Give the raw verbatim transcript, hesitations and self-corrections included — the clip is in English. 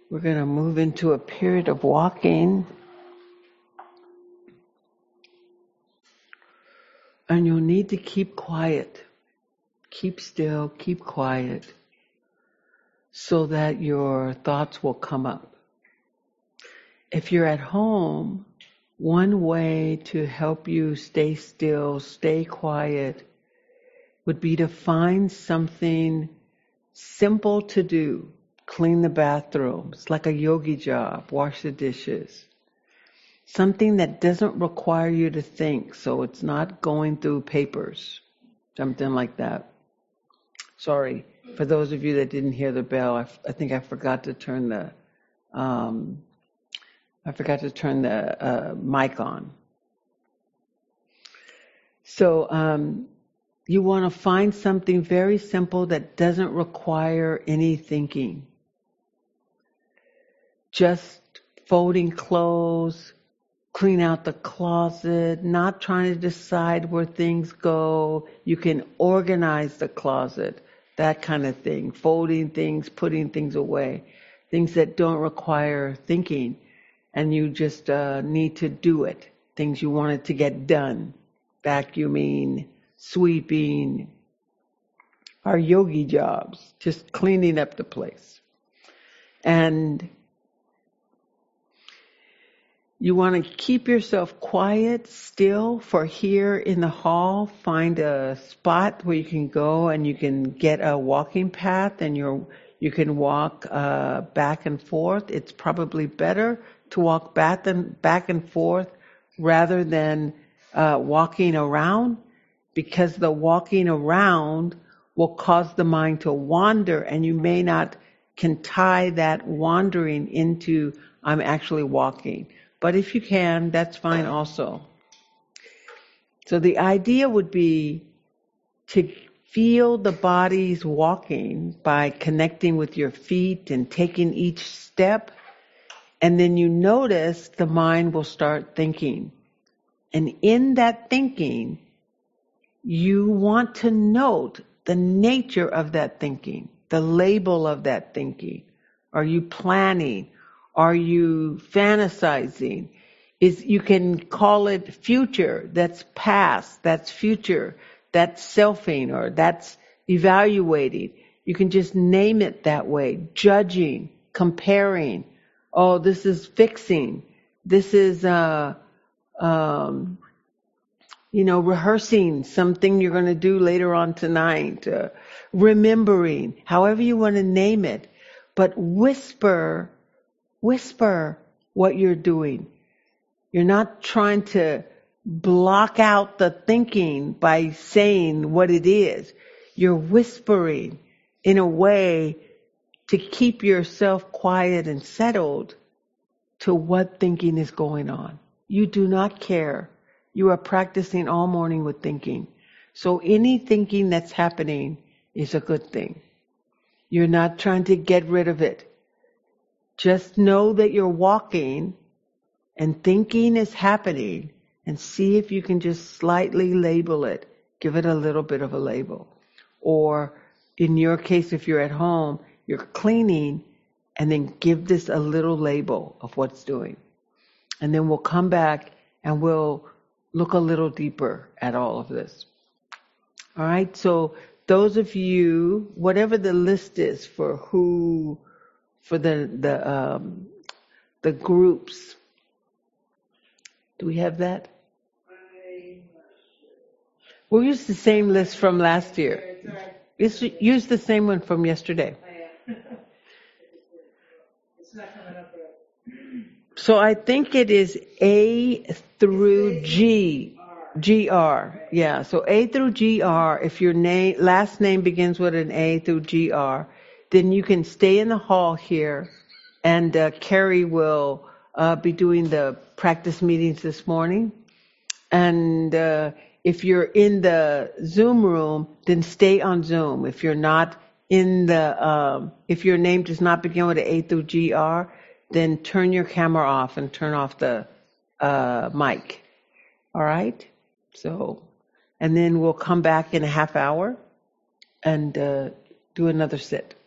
We're going to move into a period of walking. And you'll need to keep quiet. Keep still, keep quiet, so that your thoughts will come up. If you're at home, one way to help you stay still, stay quiet, would be to find something simple to do. Clean the bathroom. It's like a yogi job. Wash the dishes. Something that doesn't require you to think, so it's not going through papers. Something like that. Sorry, for those of you that didn't hear the bell, I, I think I forgot to turn the, um, I forgot to turn the uh, mic on. So um, you want to find something very simple that doesn't require any thinking. Just folding clothes, clean out the closet, not trying to decide where things go. You can organize the closet, that kind of thing. Folding things, putting things away. Things that don't require thinking. And you just uh, need to do it. Things you wanted to get done. Vacuuming, sweeping, our yogi jobs. Just cleaning up the place. And you want to keep yourself quiet, still, for here in the hall. Find a spot where you can go and you can get a walking path and you're, you can walk uh, back and forth. It's probably better to walk back and, back and forth rather than uh, walking around, because the walking around will cause the mind to wander, and you may not can tie that wandering into I'm actually walking. But if you can, that's fine also. So the idea would be to feel the body's walking by connecting with your feet and taking each step. And then you notice the mind will start thinking. And in that thinking, you want to note the nature of that thinking, the label of that thinking. Are you planning? Are you fantasizing? Is, you can call it future, that's past, that's future, that's selfing, or that's evaluating. You can just name it that way. Judging, comparing. Oh, this is fixing. This is, uh, um, you know, rehearsing something you're going to do later on tonight. Uh, remembering, however you want to name it. But whisper, whisper what you're doing. You're not trying to block out the thinking by saying what it is. You're whispering in a way to keep yourself quiet and settled to what thinking is going on. You do not care. You are practicing all morning with thinking. So any thinking that's happening is a good thing. You're not trying to get rid of it. Just know that you're walking and thinking is happening, and see if you can just slightly label it. Give it a little bit of a label. Or in your case, if you're at home, you're cleaning, and then give this a little label of what's doing. And then we'll come back and we'll look a little deeper at all of this. All right, so those of you, whatever the list is for who, for the the um, the groups, do we have that? We'll use the same list from last year. Use, use the same one from yesterday. So I think it is A through G. G R. Yeah, so A through G R, if your name, last name begins with an A through G R, then you can stay in the hall here, and uh, Carrie will uh, be doing the practice meetings this morning. And uh, if you're in the Zoom room, then stay on Zoom. If you're not in the, um, if your name does not begin with an A through G R, then turn your camera off and turn off the uh, mic. All right? So, and then we'll come back in a half hour and uh, do another sit.